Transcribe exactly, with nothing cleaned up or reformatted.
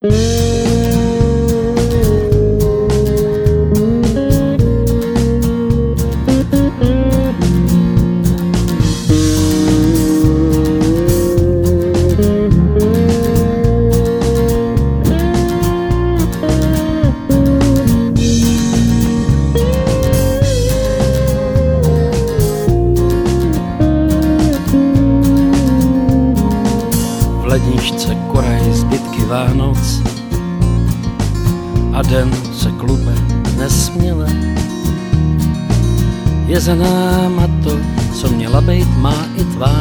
Ledničce koraj zbytky Vánoc a den se klube nesměle. Je za náma to, co měla bejt, má i